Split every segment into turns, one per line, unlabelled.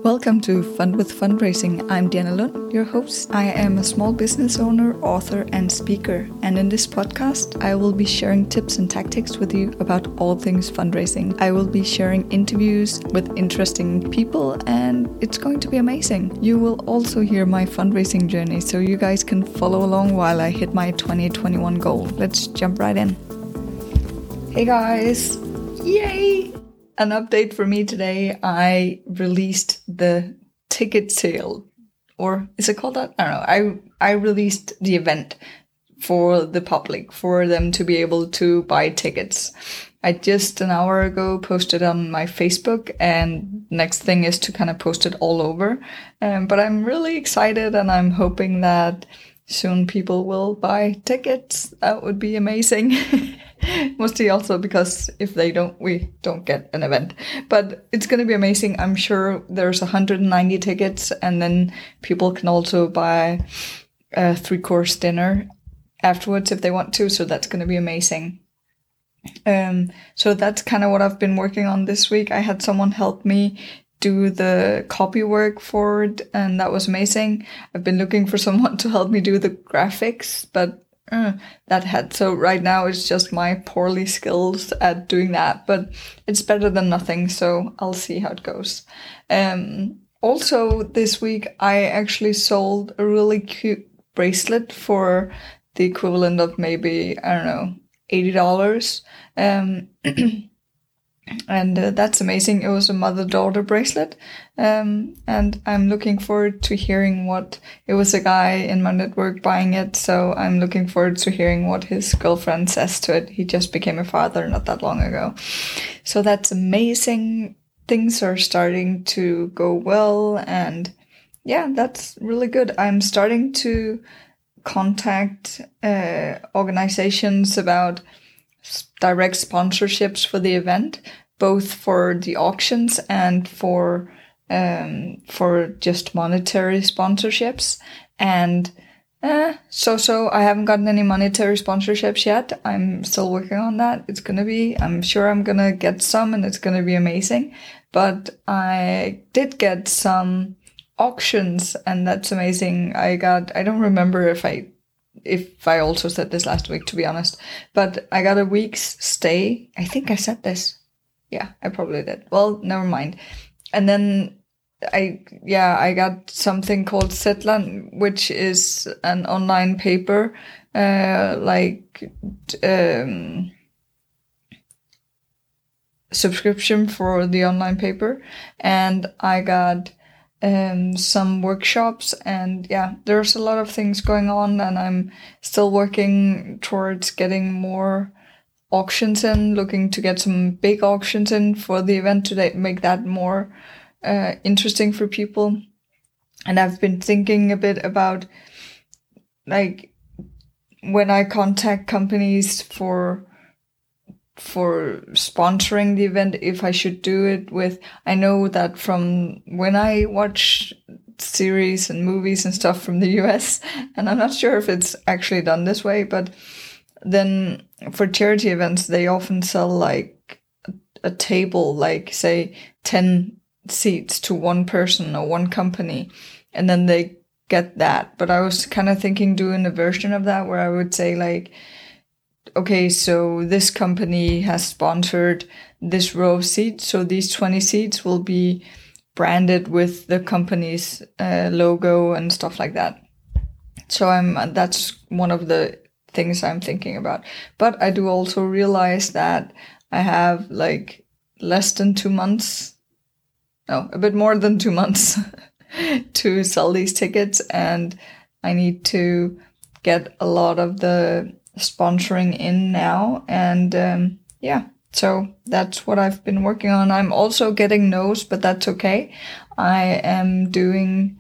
Welcome to Fund with Fundraising. I'm Diana Lund, your host. I am a small business owner, author, and speaker. And in this podcast, I will be sharing tips and tactics with you about all things fundraising. I will be sharing interviews with interesting people, and it's going to be amazing. You will also hear my fundraising journey, so you guys can follow along while I hit my 2021 goal. Let's jump right in. Hey guys! Yay! An update for me today. I released the ticket sale, or is it called that? I don't know. I released the event for the public, for them to be able to buy tickets. I just an hour ago posted on my Facebook, and next thing is to kind of post it all over. But I'm really excited, and I'm hoping that soon people will buy tickets. That would be amazing. Mostly also because if they don't, we don't get an event. But it's going to be amazing. I'm sure there's 190 tickets, and then people can also buy a 3-course dinner afterwards if they want to. So that's going to be amazing. So that's kind of what I've been working on this week. I had someone help me do the copy work for it, and that was amazing. I've been looking for someone to help me do the graphics, but so right now it's just my poorly skills at doing that, but it's better than nothing, so I'll see how it goes. Also this week I actually sold a really cute bracelet for the equivalent of maybe, I don't know, $80. And that's amazing. It was a mother-daughter bracelet. And I'm looking forward to hearing it was a guy in my network buying it. So I'm looking forward to hearing what his girlfriend says to it. He just became a father not that long ago. So that's amazing. Things are starting to go well. And yeah, that's really good. I'm starting to contact organizations about direct sponsorships for the event, both for the auctions and for just monetary sponsorships. And so I haven't gotten any monetary sponsorships yet. I'm still working on that. I'm sure I'm gonna get some, and it's gonna be amazing. But I did get some auctions, and that's amazing. I don't remember if I also said this last week, to be honest, but I got a week's stay. I think I said this. Yeah, I probably did. Well, never mind. And then I got something called Zetland, which is an online paper, subscription for the online paper. And I got some workshops, and yeah, there's a lot of things going on, and I'm still working towards getting more auctions in, looking to get some big auctions in for the event to make that more interesting for people. And I've been thinking a bit about, like, when I contact companies for sponsoring the event, if I should do it with, I know that from when I watch series and movies and stuff from the US, and I'm not sure if it's actually done this way, but then for charity events, they often sell like a table, like say 10 seats to one person or one company, and then they get that. But I was kind of thinking doing a version of that where I would say like, okay, so this company has sponsored this row of seats, so these 20 seats will be branded with the company's logo and stuff like that. So that's one of the things I'm thinking about. But I do also realize that I have like less than 2 months, no, a bit more than 2 months to sell these tickets, and I need to get a lot of the sponsoring in now, and so that's what I've been working on. I'm also getting no's, but that's okay. I am doing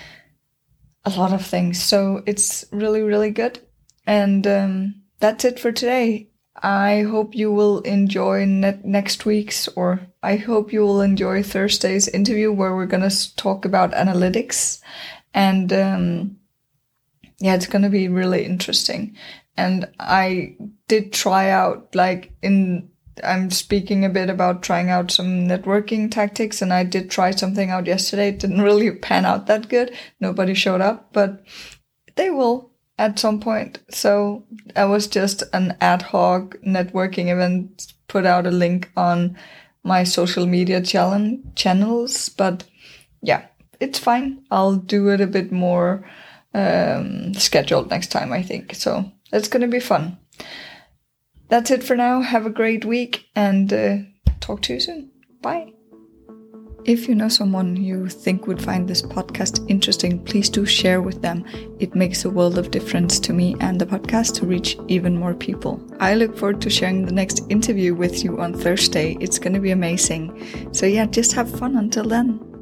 a lot of things, so it's really, really good. And that's it for today. I hope you will enjoy next week's, or I hope you will enjoy Thursday's interview where we're going to talk about analytics, and it's going to be really interesting. And I did try out, like, in I'm speaking a bit about trying out some networking tactics, and I did try something out yesterday. It didn't really pan out that good. Nobody showed up, but they will at some point. So that was just an ad hoc networking event. Put out a link on my social media channels, but yeah, it's fine. I'll do it a bit more scheduled next time, I think. So it's going to be fun. That's it for now. Have a great week and talk to you soon. Bye. If you know someone you think would find this podcast interesting, please do share with them. It makes a world of difference to me and the podcast to reach even more people. I look forward to sharing the next interview with you on Thursday. It's going to be amazing. So yeah, just have fun until then.